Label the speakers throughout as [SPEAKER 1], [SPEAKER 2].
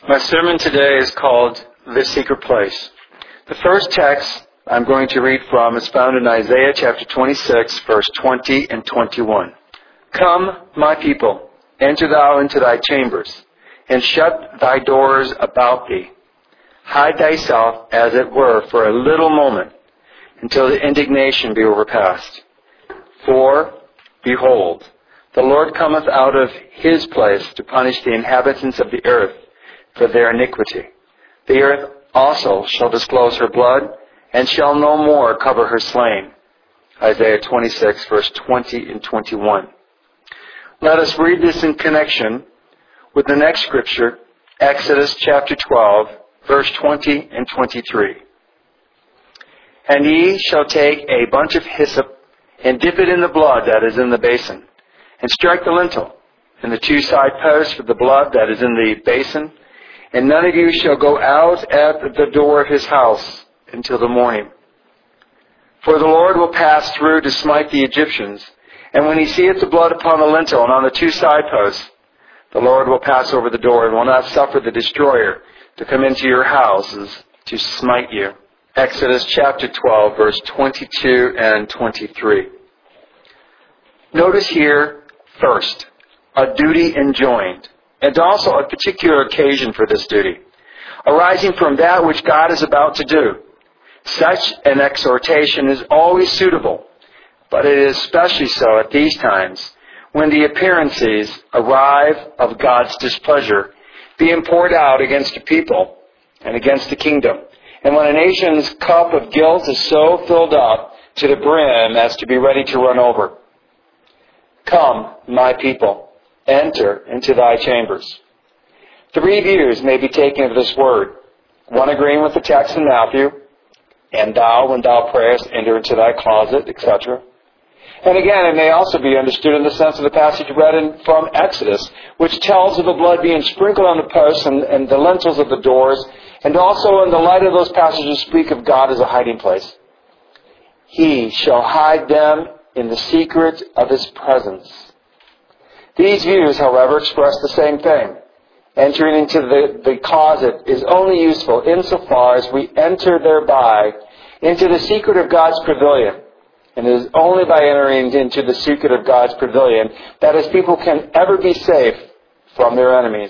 [SPEAKER 1] My sermon today is called The Secret Place. The first text I'm going to read from is found in Isaiah chapter 26, verse 20 and 21. Come, my people, enter thou into thy chambers, and shut thy doors about thee. Hide thyself, as it were, for a little moment, until the indignation be overpast. For, behold, the Lord cometh out of his place to punish the inhabitants of the earth for their iniquity. The earth also shall disclose her blood, and shall no more cover her slain. Isaiah 26, verse 20 and 21. Let us read this in connection with the next scripture, Exodus chapter 12, verse 20 and 23. And ye shall take a bunch of hyssop, and dip it in the blood that is in the basin, and strike the lintel, and the two side posts with the blood that is in the basin, and none of you shall go out at the door of his house until the morning. For the Lord will pass through to smite the Egyptians, and when he seeth the blood upon the lintel and on the two side posts, the Lord will pass over the door and will not suffer the destroyer to come into your houses to smite you. Exodus chapter 12, verse 22 and 23. Notice here, first, a duty enjoined, and also a particular occasion for this duty, arising from that which God is about to do. Such an exhortation is always suitable, but it is especially so at these times, when the appearances arrive of God's displeasure being poured out against the people and against the kingdom, and when a nation's cup of guilt is so filled up to the brim as to be ready to run over. Come, my people, enter into thy chambers. Three views may be taken of this word. One agreeing with the text in Matthew, and thou, when thou prayest, enter into thy closet, etc. And again, it may also be understood in the sense of the passage read from Exodus, which tells of the blood being sprinkled on the posts and the lintels of the doors, and also in the light of those passages speak of God as a hiding place. He shall hide them in the secret of his presence. These views, however, express the same thing. Entering into the closet is only useful insofar as we enter thereby into the secret of God's pavilion. And it is only by entering into the secret of God's pavilion that his people can ever be safe from their enemies.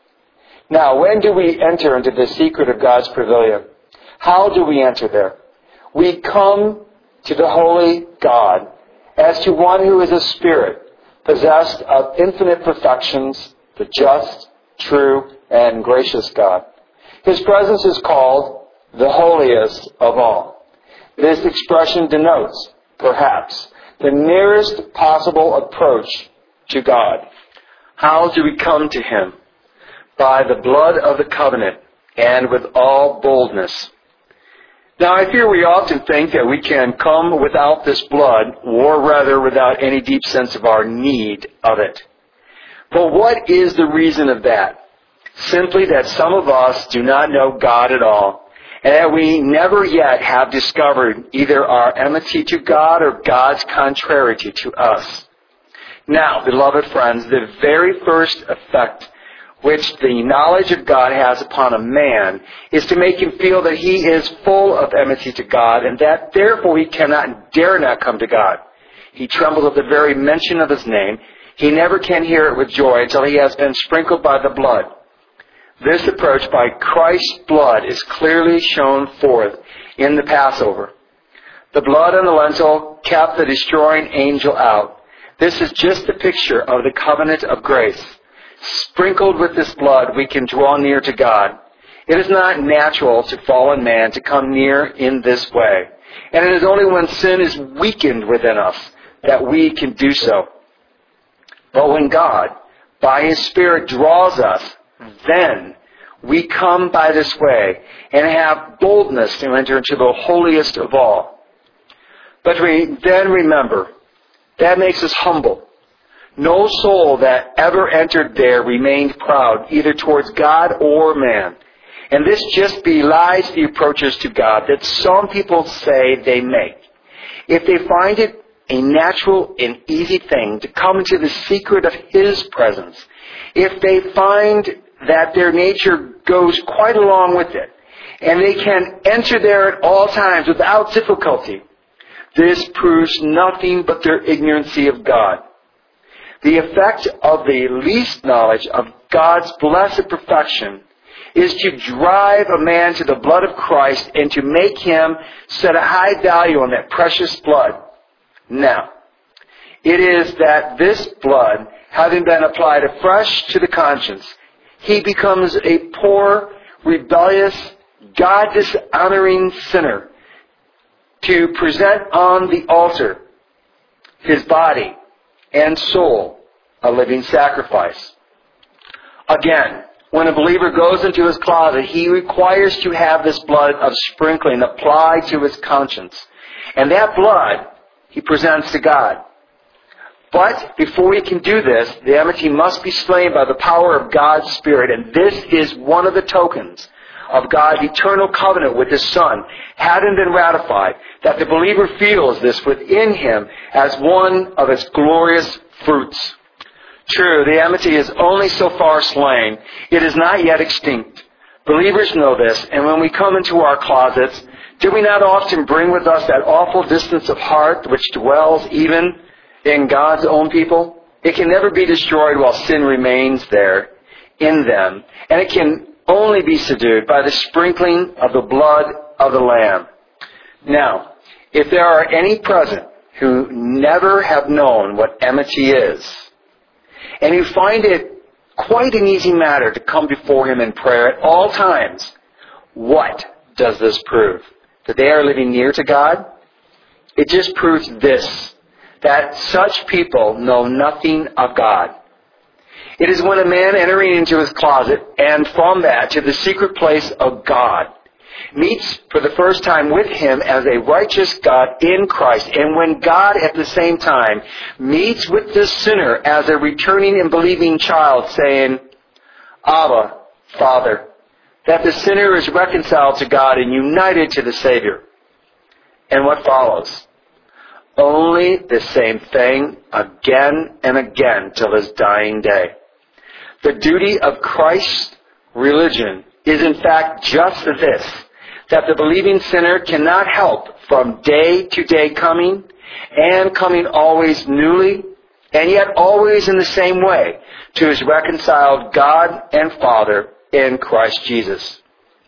[SPEAKER 1] Now, when do we enter into the secret of God's pavilion? How do we enter there? We come to the holy God as to one who is a spirit, possessed of infinite perfections, the just, true, and gracious God. His presence is called the holiest of all. This expression denotes, perhaps, the nearest possible approach to God. How do we come to him? By the blood of the covenant, and with all boldness. Now, I fear we often think that we can come without this blood, or rather without any deep sense of our need of it. But what is the reason of that? Simply that some of us do not know God at all, and that we never yet have discovered either our enmity to God or God's contrariety to us. Now, beloved friends, the very first effect which the knowledge of God has upon a man is to make him feel that he is full of enmity to God, and that therefore he cannot and dare not come to God. He trembles at the very mention of his name. He never can hear it with joy until he has been sprinkled by the blood. This approach by Christ's blood is clearly shown forth in the Passover. The blood on the lintel kept the destroying angel out. This is just a picture of the covenant of grace. Sprinkled with this blood, we can draw near to God. It is not natural to fallen man to come near in this way. And it is only when sin is weakened within us that we can do so. But when God, by his Spirit, draws us, then we come by this way and have boldness to enter into the holiest of all. But then remember, that makes us humble. No soul that ever entered there remained proud, either towards God or man. And this just belies the approaches to God that some people say they make. If they find it a natural and easy thing to come into the secret of his presence, if they find that their nature goes quite along with it. And they can enter there at all times without difficulty. This proves nothing but their ignorancy of God. The effect of the least knowledge of God's blessed perfection is to drive a man to the blood of Christ and to make him set a high value on that precious blood. Now, it is that this blood, having been applied afresh to the conscience, he becomes a poor, rebellious, God-dishonoring sinner to present on the altar his body and soul, a living sacrifice. Again, when a believer goes into his closet, he requires to have this blood of sprinkling applied to his conscience. And that blood he presents to God. But before he can do this, the enmity must be slain by the power of God's Spirit. And this is one of the tokens of God's eternal covenant with His Son, having been ratified, that the believer feels this within him as one of its glorious fruits. True, the enmity is only so far slain. It is not yet extinct. Believers know this, and when we come into our closets, do we not often bring with us that awful distance of heart which dwells even in God's own people? It can never be destroyed while sin remains there in them, and it can only be subdued by the sprinkling of the blood of the Lamb. Now, if there are any present who never have known what enmity is, and who find it quite an easy matter to come before Him in prayer at all times, what does this prove? That they are living near to God? It just proves this, that such people know nothing of God. It is when a man entering into his closet, and from that to the secret place of God, meets for the first time with Him as a righteous God in Christ, and when God at the same time meets with this sinner as a returning and believing child, saying, Abba, Father, that the sinner is reconciled to God and united to the Savior. And what follows? Only the same thing again and again till His dying day. The duty of Christ's religion is in fact just this, that the believing sinner cannot help from day to day coming, and coming always newly, and yet always in the same way, to his reconciled God and Father in Christ Jesus.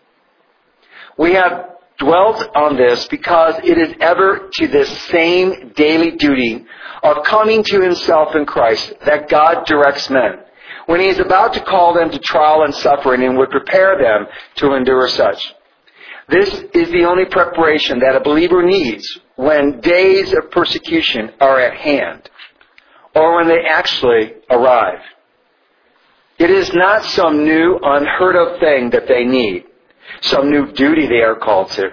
[SPEAKER 1] We have dwelt on this because it is ever to this same daily duty of coming to Himself in Christ that God directs men, when He is about to call them to trial and suffering and would prepare them to endure such. This is the only preparation that a believer needs when days of persecution are at hand, or when they actually arrive. It is not some new, unheard of thing that they need, some new duty they are called to.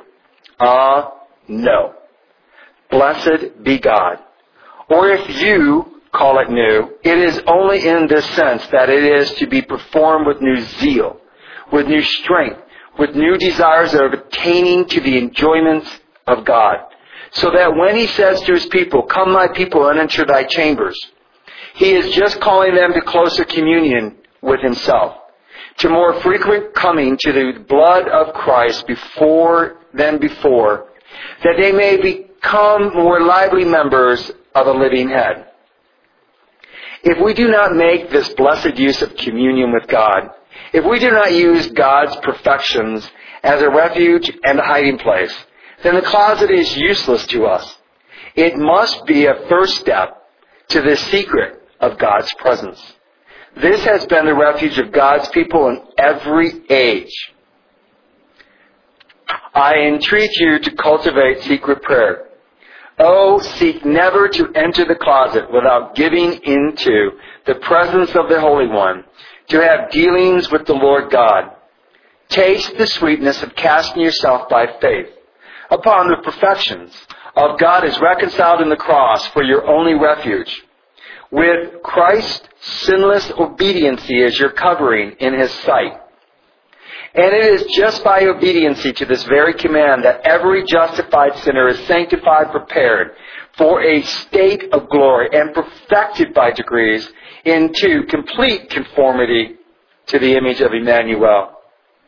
[SPEAKER 1] No. Blessed be God. Or if you call it new, it is only in this sense that it is to be performed with new zeal, with new strength, with new desires of attaining to the enjoyments of God. So that when He says to His people, Come my people and enter thy chambers, He is just calling them to closer communion with Himself, to more frequent coming to the blood of Christ than before, that they may become more lively members of a living head. If we do not make this blessed use of communion with God, if we do not use God's perfections as a refuge and a hiding place, then the closet is useless to us. It must be a first step to the secret of God's presence. This has been the refuge of God's people in every age. I entreat you to cultivate secret prayer. Oh, seek never to enter the closet without giving into the presence of the Holy One, to have dealings with the Lord God. Taste the sweetness of casting yourself by faith upon the perfections of God as reconciled in the cross for your only refuge, with Christ's sinless obediency as your covering in His sight. And it is just by obediency to this very command that every justified sinner is sanctified, prepared for a state of glory, and perfected by degrees into complete conformity to the image of Emmanuel.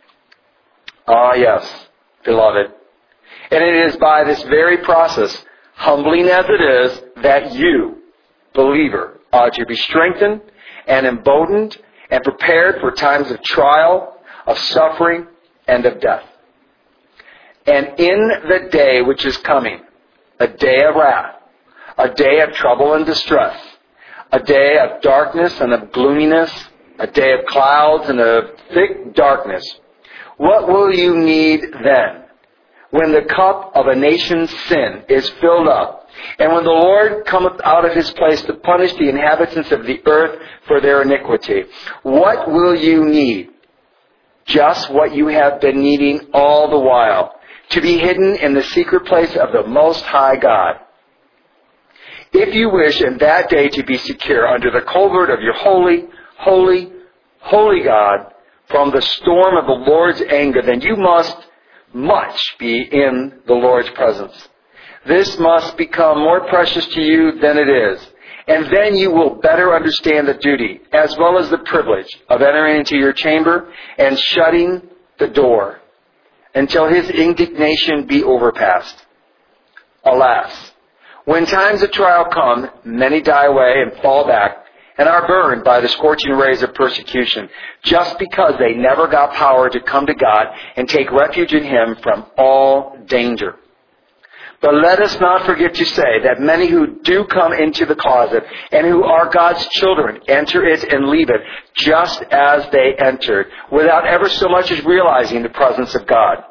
[SPEAKER 1] Ah, yes, beloved. And it is by this very process, humbling as it is, that you, believer, are to be strengthened and emboldened and prepared for times of trial, of suffering, and of death. And in the day which is coming, a day of wrath, a day of trouble and distress, a day of darkness and of gloominess, a day of clouds and of thick darkness, what will you need then? When the cup of a nation's sin is filled up, and when the Lord cometh out of his place to punish the inhabitants of the earth for their iniquity, what will you need? Just what you have been needing all the while, to be hidden in the secret place of the Most High God. If you wish in that day to be secure under the covert of your holy, holy, holy God from the storm of the Lord's anger, then you must much be in the Lord's presence. This must become more precious to you than it is. And then you will better understand the duty, as well as the privilege, of entering into your chamber and shutting the door until his indignation be overpast. Alas, when times of trial come, many die away and fall back and are burned by the scorching rays of persecution, just because they never got power to come to God and take refuge in him from all danger. But let us not forget to say that many who do come into the closet and who are God's children enter it and leave it just as they entered, without ever so much as realizing the presence of God.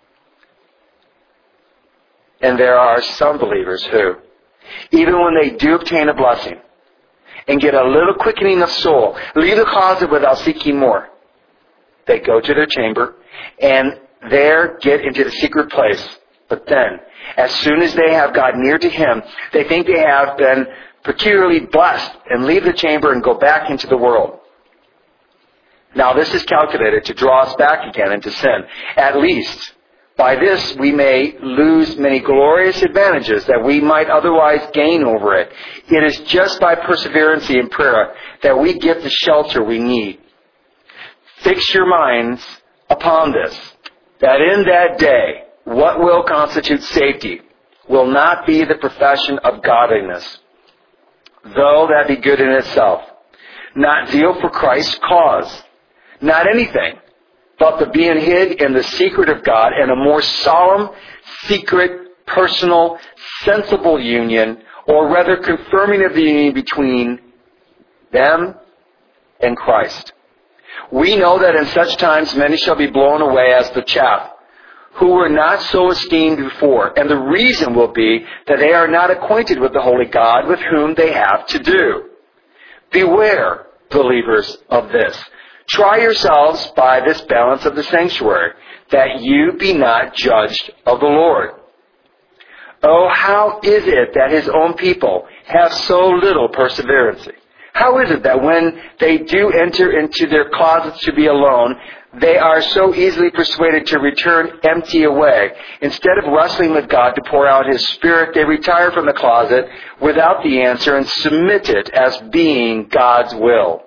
[SPEAKER 1] And there are some believers who, even when they do obtain a blessing and get a little quickening of soul, leave the closet without seeking more. They go to their chamber and there get into the secret place. But then, as soon as they have got near to him, they think they have been peculiarly blessed and leave the chamber and go back into the world. Now this is calculated to draw us back again into sin. At least, by this we may lose many glorious advantages that we might otherwise gain over it. It is just by perseverance in prayer that we get the shelter we need. Fix your minds upon this, that in that day, what will constitute safety will not be the profession of godliness, though that be good in itself. Not zeal for Christ's cause. Not anything, but the being hid in the secret of God in a more solemn, secret, personal, sensible union, or rather confirming of the union between them and Christ. We know that in such times many shall be blown away as the chaff, who were not so esteemed before. And the reason will be that they are not acquainted with the holy God with whom they have to do. Beware, believers, of this. Try yourselves by this balance of the sanctuary, that you be not judged of the Lord. Oh, how is it that his own people have so little perseverance? How is it that when they do enter into their closets to be alone, they are so easily persuaded to return empty away? Instead of wrestling with God to pour out his Spirit, they retire from the closet without the answer and submit it as being God's will.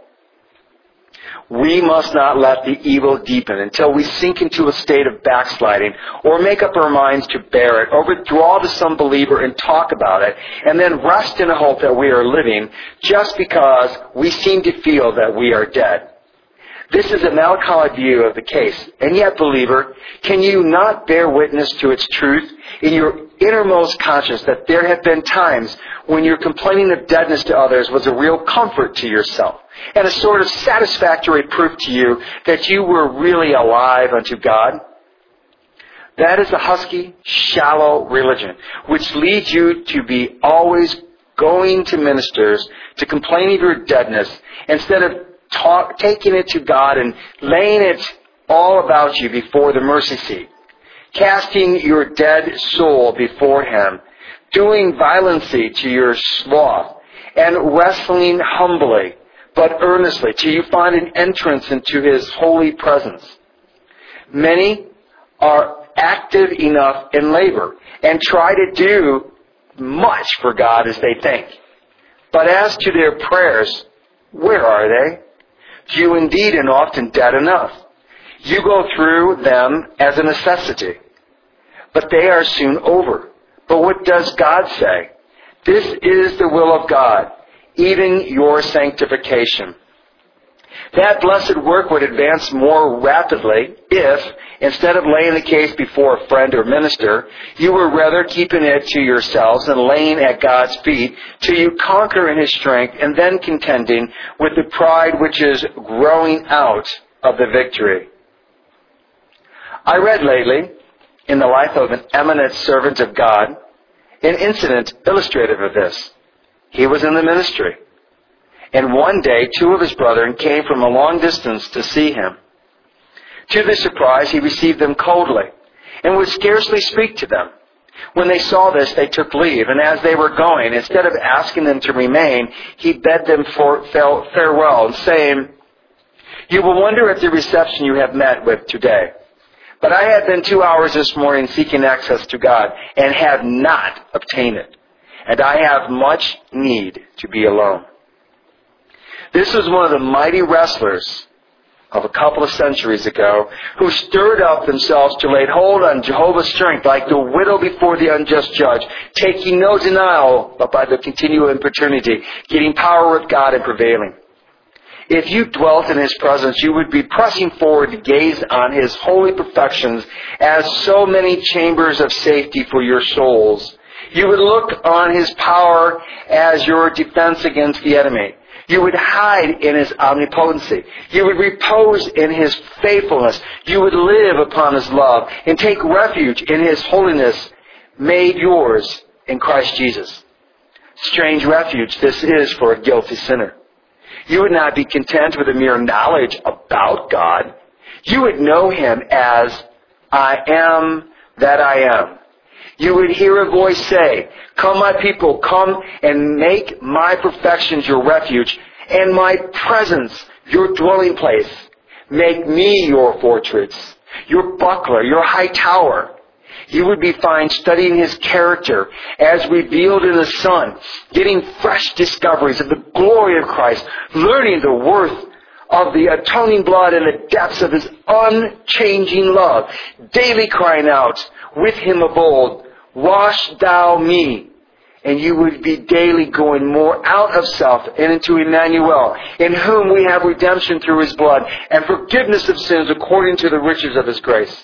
[SPEAKER 1] We must not let the evil deepen until we sink into a state of backsliding or make up our minds to bear it or withdraw to some believer and talk about it and then rest in a hope that we are living just because we seem to feel that we are dead. This is a melancholy view of the case. And yet, believer, can you not bear witness to its truth in your innermost conscience that there have been times when your complaining of deadness to others was a real comfort to yourself and a sort of satisfactory proof to you that you were really alive unto God? That is a husky, shallow religion which leads you to be always going to ministers to complain of your deadness instead of taking it to God and laying it all about you before the mercy seat, casting your dead soul before him, doing violency to your sloth, and wrestling humbly but earnestly till you find an entrance into his holy presence. Many are active enough in labor and try to do much for God as they think. But as to their prayers, where are they? Few indeed and often dead enough. You go through them as a necessity, but they are soon over. But what does God say? This is the will of God, even your sanctification. That blessed work would advance more rapidly if, instead of laying the case before a friend or minister, you were rather keeping it to yourselves and laying at God's feet till you conquer in His strength and then contending with the pride which is growing out of the victory. I read lately, in the life of an eminent servant of God, an incident illustrative of this. He was in the ministry. And one day, 2 of his brethren came from a long distance to see him. To their surprise, he received them coldly and would scarcely speak to them. When they saw this, they took leave, and as they were going, instead of asking them to remain, he bade them farewell, saying, "You will wonder at the reception you have met with today. But I have been 2 hours this morning seeking access to God, and have not obtained it. And I have much need to be alone." This was one of the mighty wrestlers of a couple of centuries ago who stirred up themselves to lay hold on Jehovah's strength like the widow before the unjust judge, taking no denial but by the continual importunity, getting power with God and prevailing. If you dwelt in His presence, you would be pressing forward to gaze on His holy perfections as so many chambers of safety for your souls. You would look on His power as your defense against the enemy. You would hide in His omnipotency. You would repose in His faithfulness. You would live upon His love and take refuge in His holiness made yours in Christ Jesus. Strange refuge this is for a guilty sinner. You would not be content with a mere knowledge about God. You would know Him as I am that I am. You would hear a voice say, "Come, my people, come and make my perfections your refuge, and my presence your dwelling place. Make me your fortress, your buckler, your high tower." You would be found studying His character as revealed in the Son, getting fresh discoveries of the glory of Christ, learning the worth of the atoning blood and the depths of His unchanging love, daily crying out with Him of old, "Wash thou me." And you would be daily going more out of self and into Emmanuel, in whom we have redemption through His blood and forgiveness of sins according to the riches of His grace.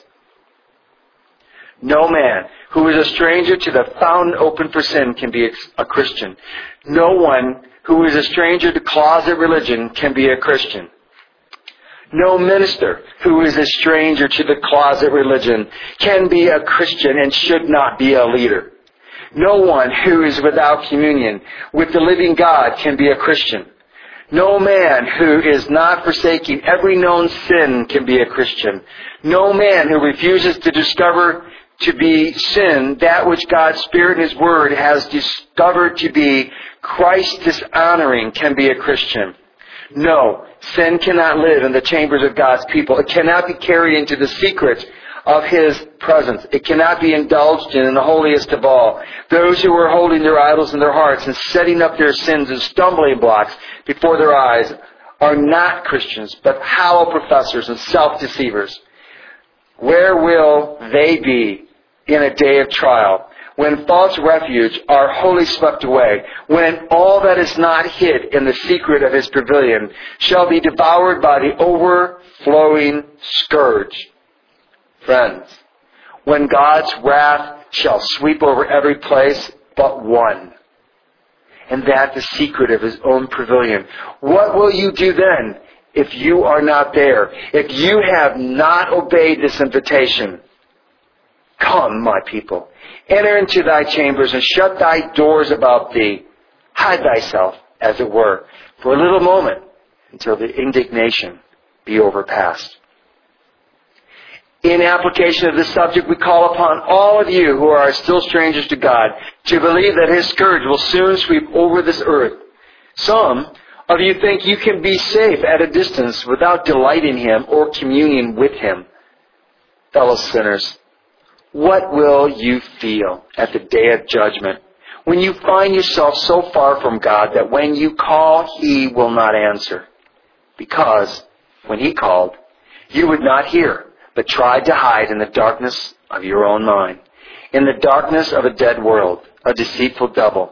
[SPEAKER 1] No man who is a stranger to the fountain open for sin can be a Christian. No one who is a stranger to closet religion can be a Christian. No minister who is a stranger to the closet religion can be a Christian and should not be a leader. No one who is without communion with the living God can be a Christian. No man who is not forsaking every known sin can be a Christian. No man who refuses to discover to be sin that which God's Spirit and His Word has discovered to be Christ dishonoring can be a Christian. No, sin cannot live in the chambers of God's people. It cannot be carried into the secret of His presence. It cannot be indulged in the holiest of all. Those who are holding their idols in their hearts and setting up their sins as stumbling blocks before their eyes are not Christians, but hollow professors and self-deceivers. Where will they be in a day of trial, when false refuge are wholly swept away, when all that is not hid in the secret of His pavilion shall be devoured by the overflowing scourge? Friends, when God's wrath shall sweep over every place but one, and that the secret of His own pavilion, what will you do then if you are not there, if you have not obeyed this invitation? Come, my people, enter into thy chambers and shut thy doors about thee. Hide thyself, as it were, for a little moment until the indignation be overpast. In application of this subject, we call upon all of you who are still strangers to God to believe that His scourge will soon sweep over this earth. Some of you think you can be safe at a distance without delighting Him or communing with Him. Fellow sinners, what will you feel at the day of judgment when you find yourself so far from God that when you call, He will not answer? Because when He called, You would not hear, but tried to hide in the darkness of your own mind, in the darkness of a dead world, a deceitful devil,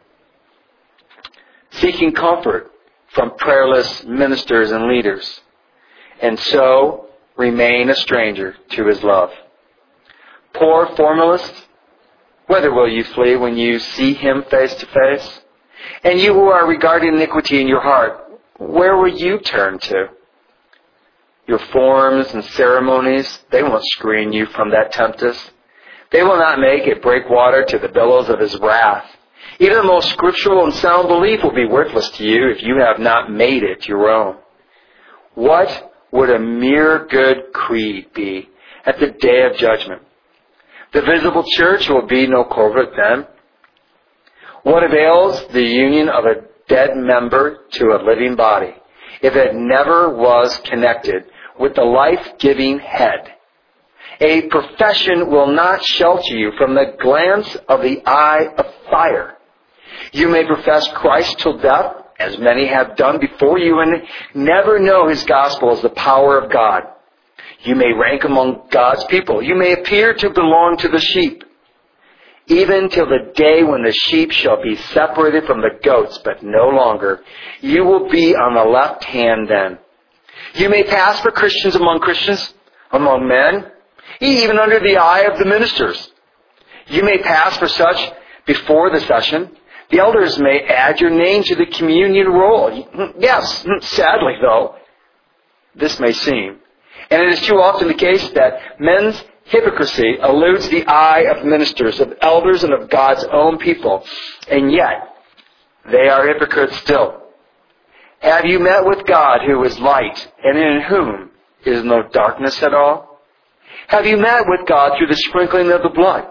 [SPEAKER 1] seeking comfort from prayerless ministers and leaders, and so remain a stranger to his love. Poor formalists, whither will you flee when you see him face to face? And you who are regarding iniquity in your heart, where will you turn to? Your forms and ceremonies, they won't screen you from that tempest. They will not make it break water to the billows of his wrath. Even the most scriptural and sound belief will be worthless to you if you have not made it your own. What would a mere good creed be at the day of judgment? The visible church will be no covert then. What avails the union of a dead member to a living body if it never was connected with the life-giving head? A profession will not shelter you from the glance of the eye of fire. You may profess Christ till death, as many have done before you, and never know his gospel as the power of God. You may rank among God's people. You may appear to belong to the sheep, even till the day when the sheep shall be separated from the goats, but no longer. You will be on the left hand then. You may pass for Christians, among men, even under the eye of the ministers. You may pass for such before the session. The elders may add your name to the communion roll. Yes, sadly though, this may seem. And it is too often the case that men's hypocrisy eludes the eye of ministers, of elders, and of God's own people. And yet, they are hypocrites still. Have you met with God who is light, and in whom is no darkness at all? Have you met with God through the sprinkling of the blood?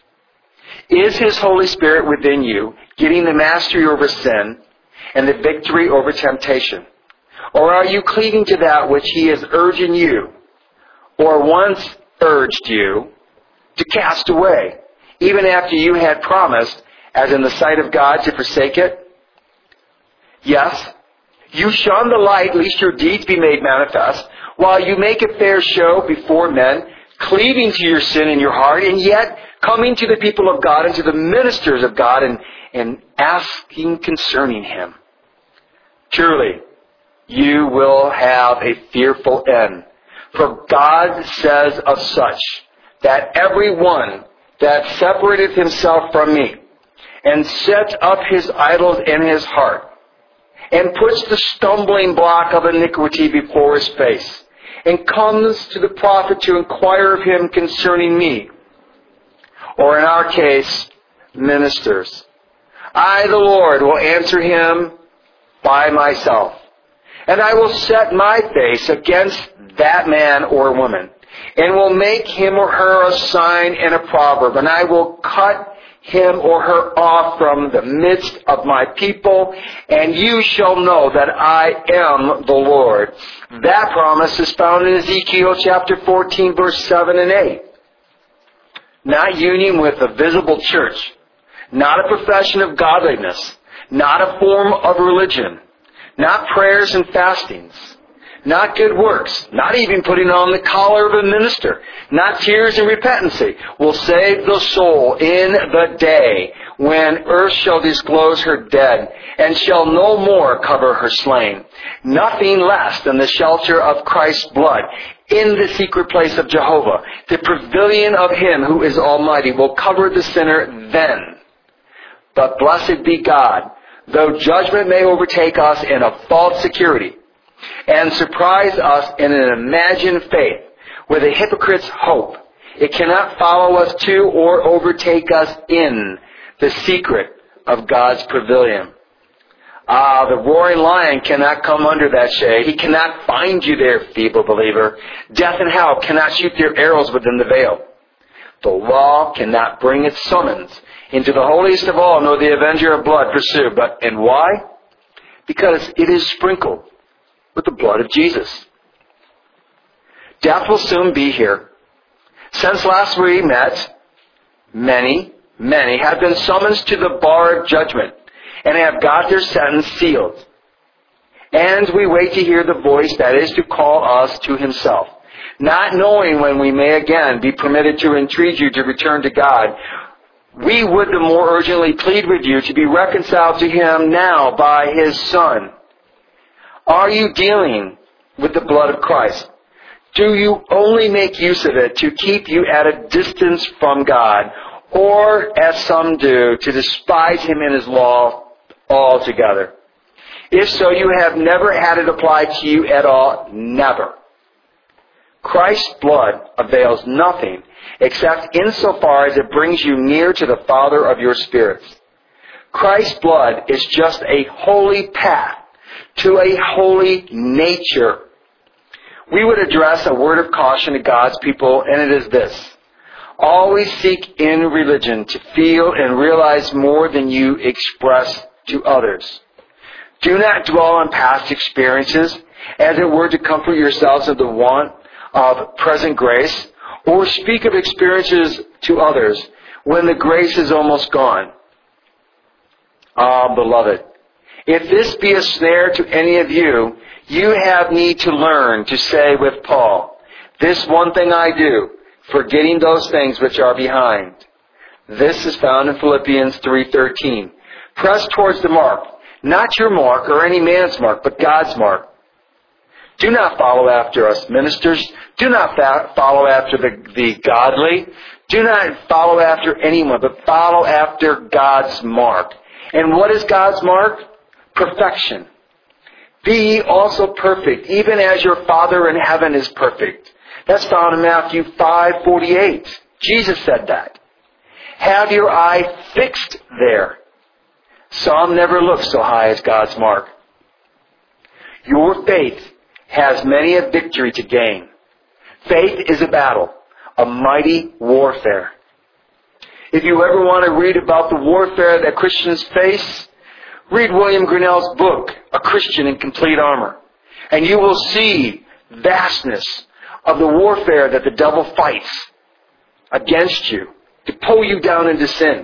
[SPEAKER 1] Is his Holy Spirit within you, getting the mastery over sin and the victory over temptation? Or are you cleaving to that which he is urging you, or once urged you, to cast away, even after you had promised, as in the sight of God, to forsake it? Yes, you shun the light, lest your deeds be made manifest, while you make a fair show before men, cleaving to your sin in your heart, and yet coming to the people of God and to the ministers of God and asking concerning him. Truly, you will have a fearful end. For God says of such, that every one that separateth himself from me, and sets up his idols in his heart, and puts the stumbling block of iniquity before his face, and comes to the prophet to inquire of him concerning me, or in our case, ministers, I, the Lord, will answer him by myself. And I will set my face against that man or woman, and will make him or her a sign and a proverb, and I will cut him or her off from the midst of my people, and you shall know that I am the Lord. That promise is found in Ezekiel chapter 14, verse 7 and 8. Not union with a visible church, not a profession of godliness, not a form of religion, not prayers and fastings, not good works, not even putting on the collar of a minister, not tears and repentancy, will save the soul in the day when earth shall disclose her dead, and shall no more cover her slain. Nothing less than the shelter of Christ's blood in the secret place of Jehovah, the pavilion of him who is almighty, will cover the sinner then. But blessed be God, though judgment may overtake us in a false security, and surprise us in an imagined faith with a hypocrite's hope, it cannot follow us to or overtake us in the secret of God's pavilion. The roaring lion cannot come under that shade. He cannot find you there, feeble believer. Death and hell cannot shoot their arrows within the veil. The law cannot bring its summons into the holiest of all, nor the avenger of blood pursue. And why? Because it is sprinkled with the blood of Jesus. Death will soon be here. Since last we met, many have been summoned to the bar of judgment and have got their sentence sealed. And we wait to hear the voice that is to call us to Himself. Not knowing when we may again be permitted to entreat you to return to God, we would the more urgently plead with you to be reconciled to Him now by His Son. Are you dealing with the blood of Christ? Do you only make use of it to keep you at a distance from God, or, as some do, to despise Him and His law altogether? If so, you have never had it applied to you at all. Never. Christ's blood avails nothing except insofar as it brings you near to the Father of your spirits. Christ's blood is just a holy path to a holy nature. We would address a word of caution to God's people, and it is this. Always seek in religion to feel and realize more than you express to others. Do not dwell on past experiences, as it were to comfort yourselves of the want of present grace, or speak of experiences to others when the grace is almost gone. Ah, beloved, if this be a snare to any of you, you have need to learn to say with Paul, this one thing I do, forgetting those things which are behind. This is found in Philippians 3:13. Press towards the mark, not your mark or any man's mark, but God's mark. Do not follow after us ministers. Do not follow after the godly. Do not follow after anyone, but follow after God's mark. And what is God's mark? Perfection. Be ye also perfect, even as your Father in heaven is perfect. That's found in Matthew 5:48. Jesus said that. Have your eye fixed there. Some never look so high as God's mark. Your faith has many a victory to gain. Faith is a battle, a mighty warfare. If you ever want to read about the warfare that Christians face, read William Grinnell's book, A Christian in Complete Armor, and you will see vastness of the warfare that the devil fights against you to pull you down into sin.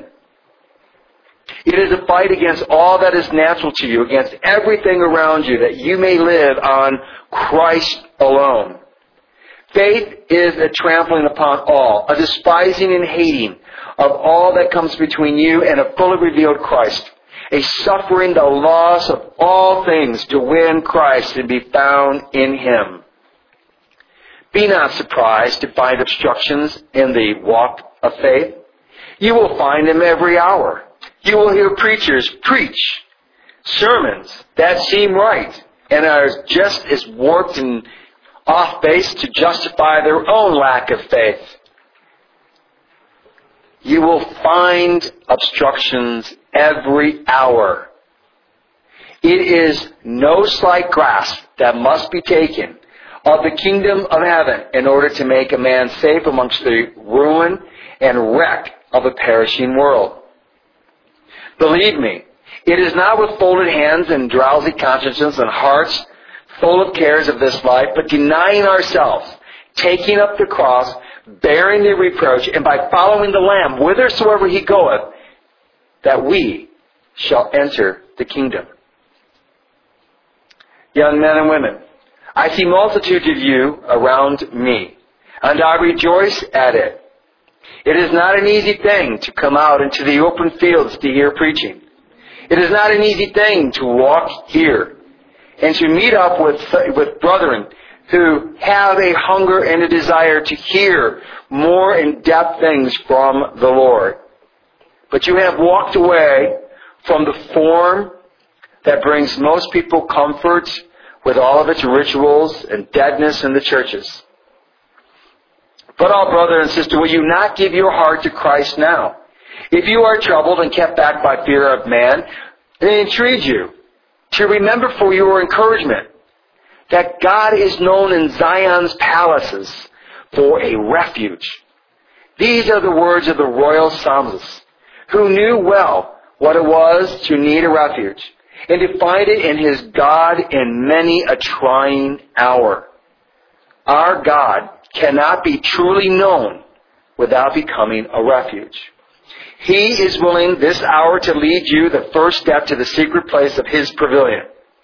[SPEAKER 1] It is a fight against all that is natural to you, against everything around you, that you may live on Christ alone. Faith is a trampling upon all, a despising and hating of all that comes between you and a fully revealed Christ, a suffering the loss of all things to win Christ and be found in Him. Be not surprised to find obstructions in the walk of faith. You will find them every hour. You will hear preachers preach sermons that seem right and are just as warped and off base to justify their own lack of faith. You will find obstructions every hour. It is no slight grasp that must be taken of the kingdom of heaven in order to make a man safe amongst the ruin and wreck of a perishing world. Believe me, it is not with folded hands and drowsy consciences and hearts full of cares of this life, but denying ourselves, taking up the cross, bearing the reproach, and by following the Lamb whithersoever He goeth, that we shall enter the kingdom. Young men and women, I see multitudes of you around me, and I rejoice at it. It is not an easy thing to come out into the open fields to hear preaching. It is not an easy thing to walk here and to meet up with brethren who have a hunger and a desire to hear more in-depth things from the Lord. But you have walked away from the form that brings most people comfort with all of its rituals and deadness in the churches. But, brother and sister, will you not give your heart to Christ now? If you are troubled and kept back by fear of man, I entreat you to remember for your encouragement that God is known in Zion's palaces for a refuge. These are the words of the royal psalmist, who knew well what it was to need a refuge and to find it in his God in many a trying hour. Our God cannot be truly known without becoming a refuge. He is willing this hour to lead you the first step to the secret place of His pavilion.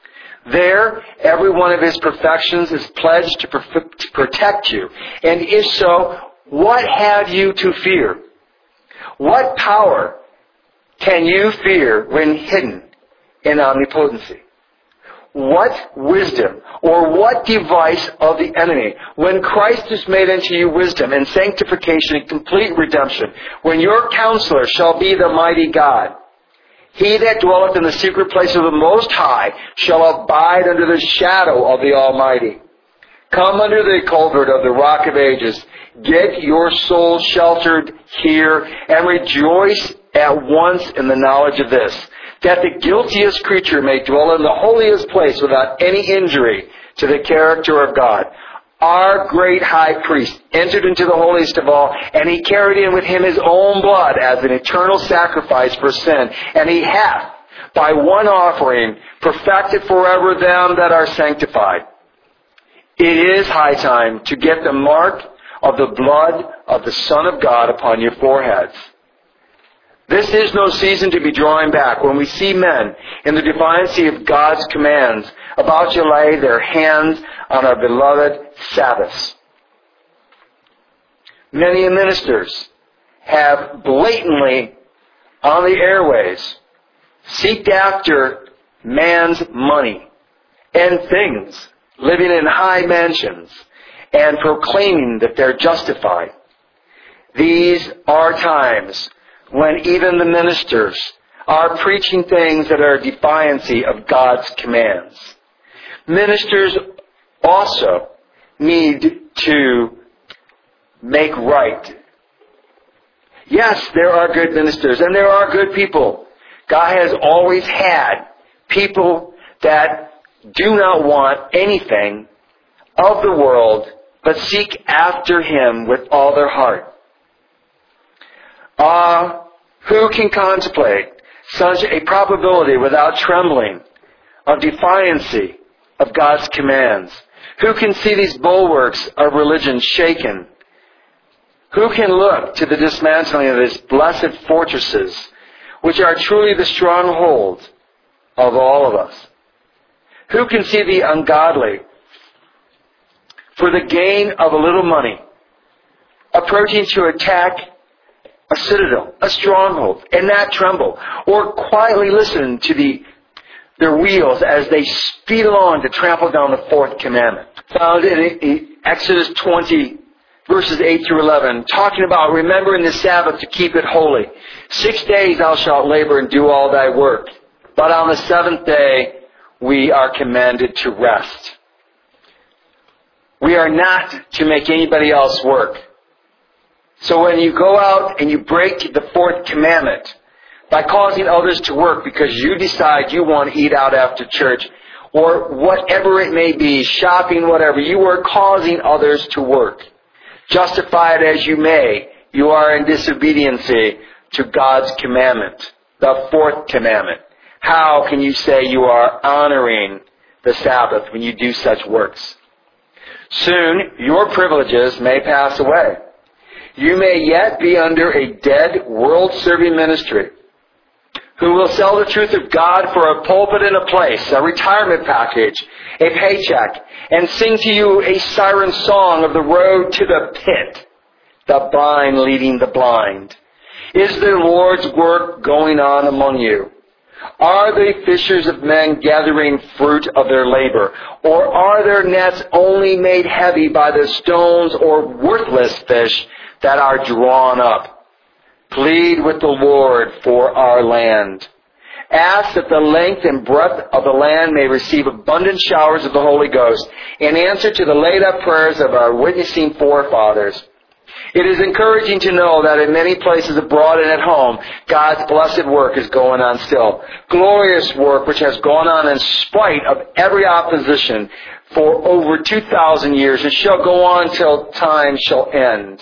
[SPEAKER 1] There, every one of His perfections is pledged to protect you. And if so, what have you to fear? What power can you fear when hidden in omnipotency? What wisdom or what device of the enemy? When Christ is made unto you wisdom and sanctification and complete redemption, when your counselor shall be the mighty God, He that dwelleth in the secret place of the Most High shall abide under the shadow of the Almighty. Come under the covert of the Rock of Ages. Get your soul sheltered here and rejoice at once in the knowledge of this, that the guiltiest creature may dwell in the holiest place without any injury to the character of God. Our great high priest entered into the holiest of all, and He carried in with Him His own blood as an eternal sacrifice for sin. And He hath, by one offering, perfected forever them that are sanctified. It is high time to get the mark of the blood of the Son of God upon your foreheads. This is no season to be drawing back when we see men in the defiancy of God's commands about to lay their hands on our beloved Sabbaths. Many ministers have blatantly, on the airways, seeked after man's money and things, living in high mansions, and proclaiming that they're justified. These are times when even the ministers are preaching things that are defiancy of God's commands. Ministers also need to make right. Yes, there are good ministers and there are good people. God has always had people that do not want anything of the world but seek after Him with all their heart. Who can contemplate such a probability without trembling of defiancy of God's commands? Who can see these bulwarks of religion shaken? Who can look to the dismantling of these blessed fortresses, which are truly the stronghold of all of us? Who can see the ungodly, for the gain of a little money, approaching to attack a citadel, a stronghold, and not tremble, or quietly listen to their wheels as they speed along to trample down the fourth commandment? Found in Exodus 20, verses 8 through 11, talking about remembering the Sabbath to keep it holy. 6 days thou shalt labor and do all thy work, but on the seventh day we are commanded to rest. We are not to make anybody else work. So when you go out and you break the fourth commandment by causing others to work because you decide you want to eat out after church, or whatever it may be, shopping, whatever, you are causing others to work. Justify it as you may, you are in disobedience to God's commandment, the fourth commandment. How can you say you are honoring the Sabbath when you do such works? Soon your privileges may pass away. You may yet be under a dead, world-serving ministry who will sell the truth of God for a pulpit and a place, a retirement package, a paycheck, and sing to you a siren song of the road to the pit, the blind leading the blind. Is the Lord's work going on among you? Are the fishers of men gathering fruit of their labor? Or are their nets only made heavy by the stones or worthless fish that are drawn up? Plead with the Lord for our land. Ask that the length and breadth of the land may receive abundant showers of the Holy Ghost in answer to the laid-up prayers of our witnessing forefathers. It is encouraging to know that in many places abroad and at home, God's blessed work is going on still. Glorious work which has gone on in spite of every opposition for over 2,000 years. It shall go on till time shall end.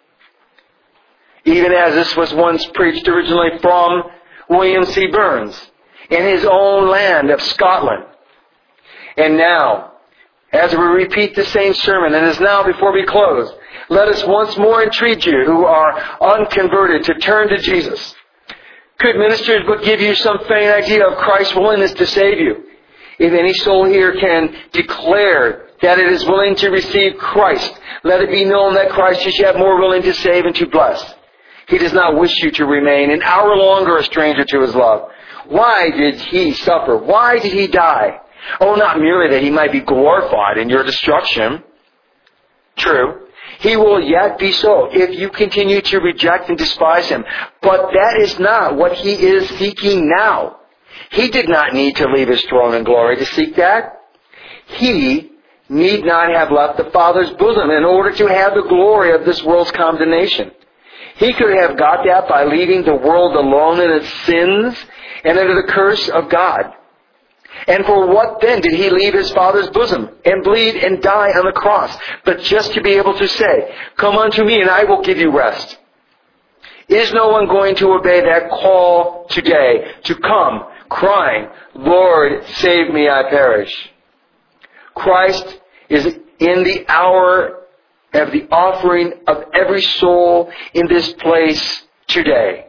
[SPEAKER 1] Even as this was once preached originally from William C. Burns in his own land of Scotland. And now, as we repeat the same sermon, and as now before we close, let us once more entreat you who are unconverted to turn to Jesus. Could ministers but give you some faint idea of Christ's willingness to save you? If any soul here can declare that it is willing to receive Christ, let it be known that Christ is yet more willing to save and to bless. He does not wish you to remain an hour longer a stranger to His love. Why did He suffer? Why did He die? Oh, not merely that He might be glorified in your destruction. True. He will yet be so if you continue to reject and despise Him. But that is not what He is seeking now. He did not need to leave His throne and glory to seek that. He need not have left the Father's bosom in order to have the glory of this world's condemnation. He could have got that by leaving the world alone in its sins and under the curse of God. And for what then did He leave His Father's bosom and bleed and die on the cross? But just to be able to say, "Come unto me and I will give you rest." Is no one going to obey that call today to come, crying, "Lord, save me, I perish"? Christ is in the hour of the offering of every soul in this place today.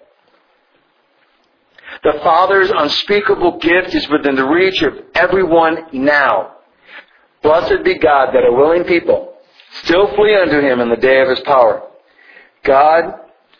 [SPEAKER 1] The Father's unspeakable gift is within the reach of everyone now. Blessed be God that a willing people still flee unto Him in the day of His power. God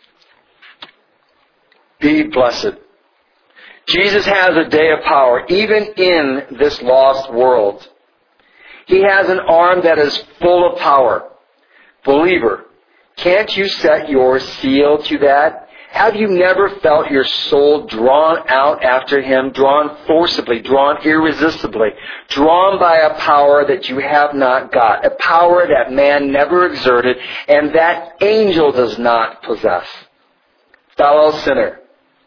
[SPEAKER 1] be blessed. Jesus has a day of power even in this lost world. He has an arm that is full of power. Believer, can't you set your seal to that? Have you never felt your soul drawn out after Him, drawn forcibly, drawn irresistibly, drawn by a power that you have not got, a power that man never exerted and that angel does not possess? Fellow sinner,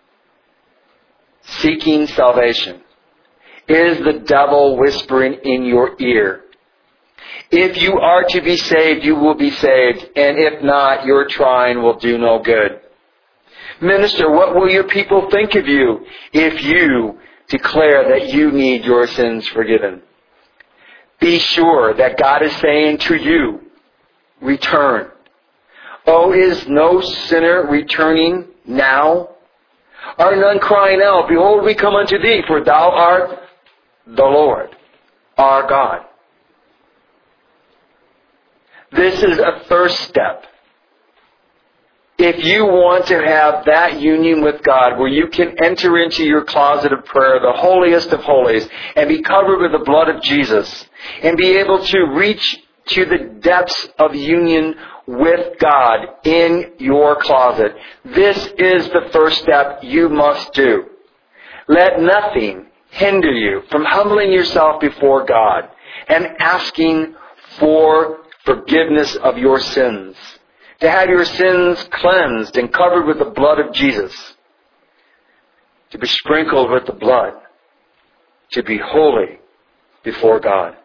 [SPEAKER 1] seeking salvation, is the devil whispering in your ear, "If you are to be saved, you will be saved, and if not, your trying will do no good." Minister, what will your people think of you if you declare that you need your sins forgiven? Be sure that God is saying to you, return. Oh, is no sinner returning now? Are none crying out, "Behold, we come unto thee, for thou art the Lord, our God"? This is a first step. If you want to have that union with God where you can enter into your closet of prayer, the holiest of holies, and be covered with the blood of Jesus, and be able to reach to the depths of union with God in your closet, this is the first step you must do. Let nothing hinder you from humbling yourself before God and asking for forgiveness of your sins, to have your sins cleansed and covered with the blood of Jesus, to be sprinkled with the blood, to be holy before God.